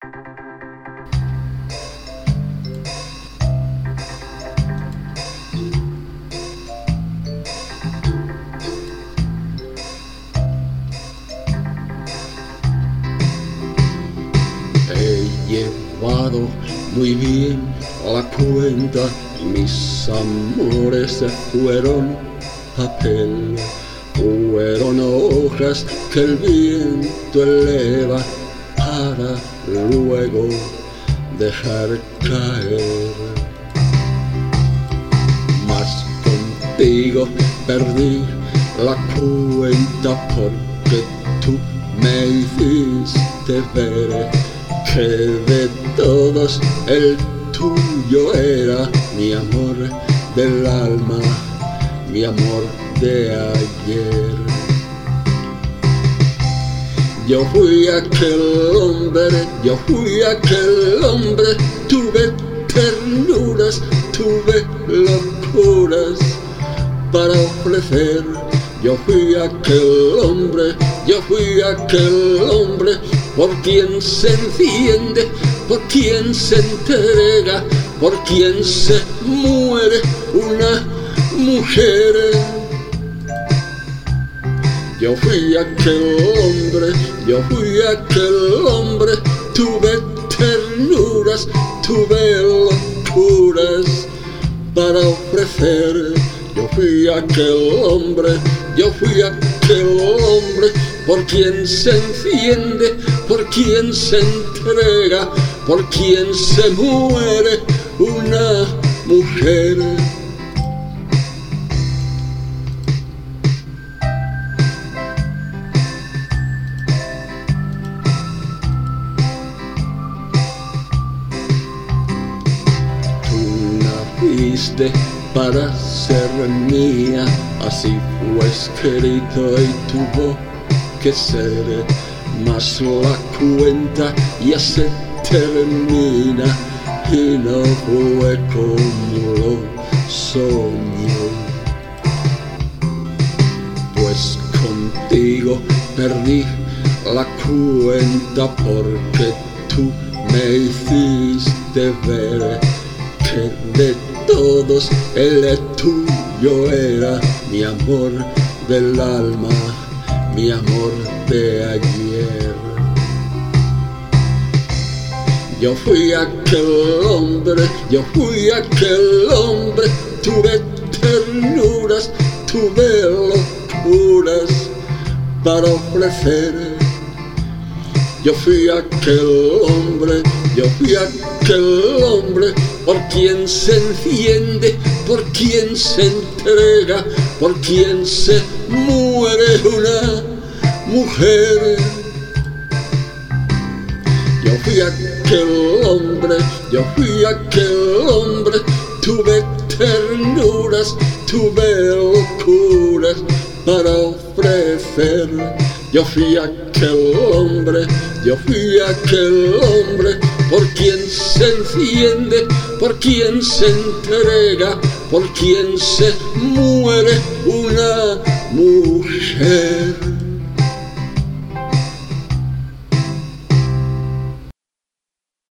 He llevado muy bien la cuenta, mis amores fueron papel, fueron hojas que el viento eleva para luego dejar caer. Mas contigo perdí la cuenta porque tú me hiciste ver que de todos el tuyo era mi amor del alma, mi amor de ayer. Yo fui aquel hombre, tuve ternuras, tuve locuras para ofrecer. Yo fui aquel hombre por quien se enciende, por quien se entrega, por quien se muere una mujer. Yo fui aquel hombre, tuve ternuras, tuve locuras para ofrecer. Yo fui aquel hombre por quien se enciende, por quien se entrega, por quien se muere una mujer. Naciste para ser mía, así fue escrito y tuvo que ser, mas la cuenta ya se termina y no fue como lo soñé. Pues contigo perdí la cuenta porque tú me hiciste ver que de todos el tuyo era mi amor del alma, mi amor de ayer. Yo fui aquel hombre, tuve ternuras, tuve locuras para ofrecer. Yo fui aquel hombre por quien se enciende, por quien se entrega, por quien se muere una mujer. Yo fui aquel hombre, tuve ternuras, tuve locuras para ofrecer. Yo fui aquel hombre por quien se enciende, por quien se entrega, por quien se muere una mujer.